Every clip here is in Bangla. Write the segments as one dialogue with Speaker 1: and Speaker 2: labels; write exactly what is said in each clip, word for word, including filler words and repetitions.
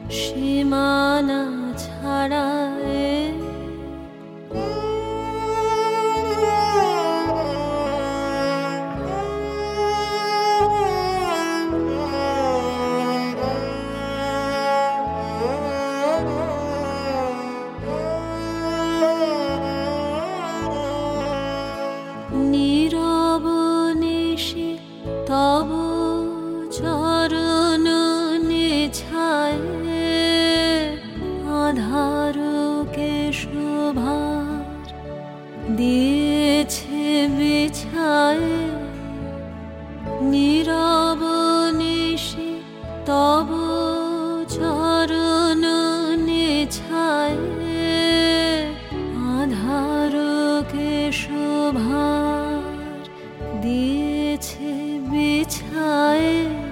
Speaker 1: সীমানা ছাড়ায় নীরব নিশি তব চরণ নিছায় আধারকে শোভার দিয়েছে বিছায়। নীরব নিশি তব চরণ নিছায় আধারকে শোভার দিয়েছে বিছায়।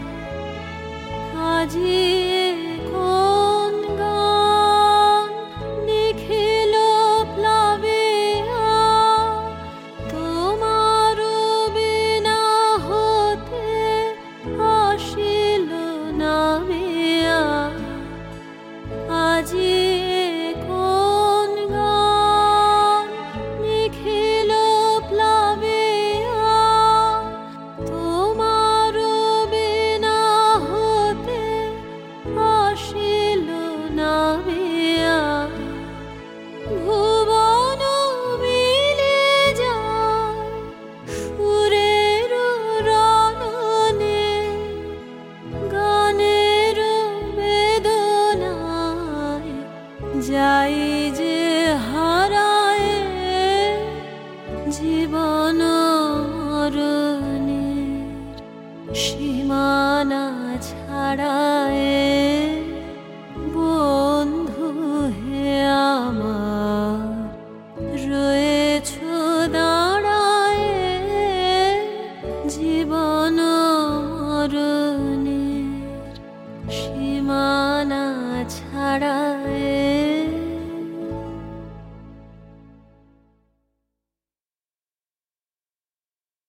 Speaker 1: আজি কোন গান নিখিল প্লাবিয়া তোমার বিনা হতে আসিল নামিয়া। আজি কোন গান নিখিল প্লাবিয়া তোমার বিনা হতে আসিল নামিয়া। ভুবন মিলে যায় সুরের রণনে গানের বেদনায় যাই যে